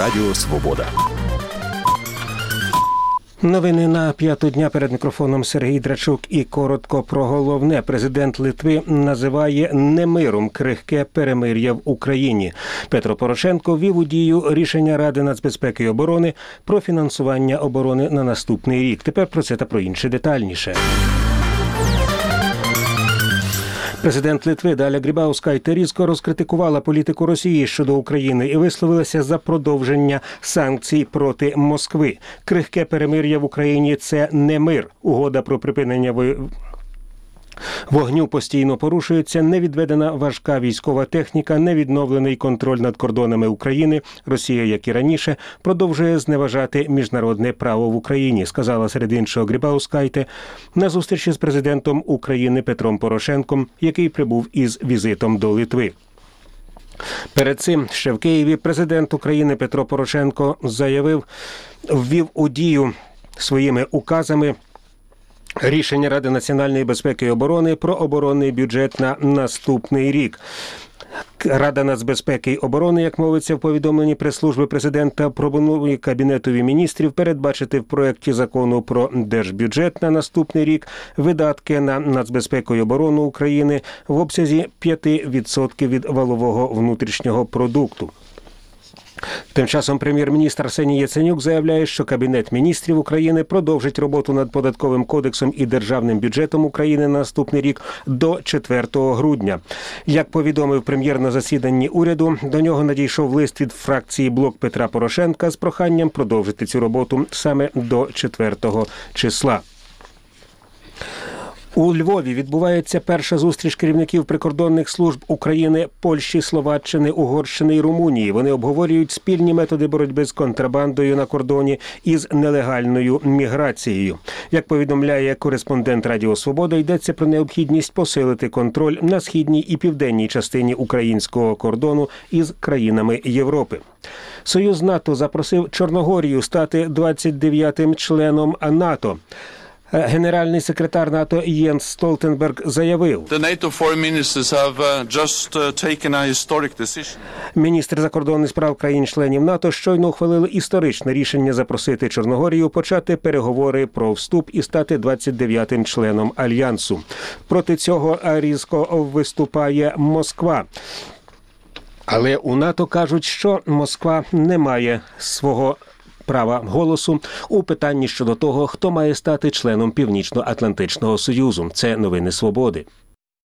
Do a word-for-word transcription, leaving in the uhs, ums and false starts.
Радіо Свобода. Новини на п'яту дня, перед мікрофоном Сергій Драчук. І коротко про головне. Президент Литви називає немиром крихке перемир'я в Україні. Петро Порошенко ввів у дію рішення Ради нацбезпеки і оборони про фінансування оборони на наступний рік. Тепер про це та про інше детальніше. Президент Литви Даля Грибаускайте різко розкритикувала політику Росії щодо України і висловилася за продовження санкцій проти Москви. Крихке перемир'я в Україні – це не мир. Угода про припинення войни вогню постійно порушується, не відведена важка військова техніка, не відновлений контроль над кордонами України. Росія, як і раніше, продовжує зневажати міжнародне право в Україні, сказала серед іншого Грибаускайте на зустрічі з президентом України Петром Порошенком, який прибув із візитом до Литви. Перед цим ще в Києві президент України Петро Порошенко заявив, ввів у дію своїми указами рішення Ради національної безпеки і оборони про оборонний бюджет на наступний рік. Рада нацбезпеки і оборони, як мовиться в повідомленні прес-служби президента, пропонує Кабінетові міністрів передбачити в проєкті закону про держбюджет на наступний рік видатки на нацбезпеку і оборону України в обсязі п'ять відсотків від валового внутрішнього продукту. Тим часом прем'єр-міністр Арсеній Яценюк заявляє, що Кабінет міністрів України продовжить роботу над Податковим кодексом і Державним бюджетом України на наступний рік до четвертого грудня. Як повідомив прем'єр на засіданні уряду, до нього надійшов лист від фракції «Блок Петра Порошенка» з проханням продовжити цю роботу саме до четвертого числа. У Львові відбувається перша зустріч керівників прикордонних служб України, Польщі, Словаччини, Угорщини і Румунії. Вони обговорюють спільні методи боротьби з контрабандою на кордоні і з нелегальною міграцією. Як повідомляє кореспондент Радіо Свобода, йдеться про необхідність посилити контроль на східній і південній частині українського кордону із країнами Європи. Союз НАТО запросив Чорногорію стати двадцять дев'ятим членом НАТО. Генеральний секретар НАТО Єнс Столтенберг заявив, міністри закордонних справ країн-членів НАТО щойно ухвалили історичне рішення запросити Чорногорію почати переговори про вступ і стати двадцять дев'ятим членом Альянсу. Проти цього різко виступає Москва. Але у НАТО кажуть, що Москва не має свого права голосу у питанні щодо того, хто має стати членом Північно-Атлантичного Союзу. Це новини Свободи.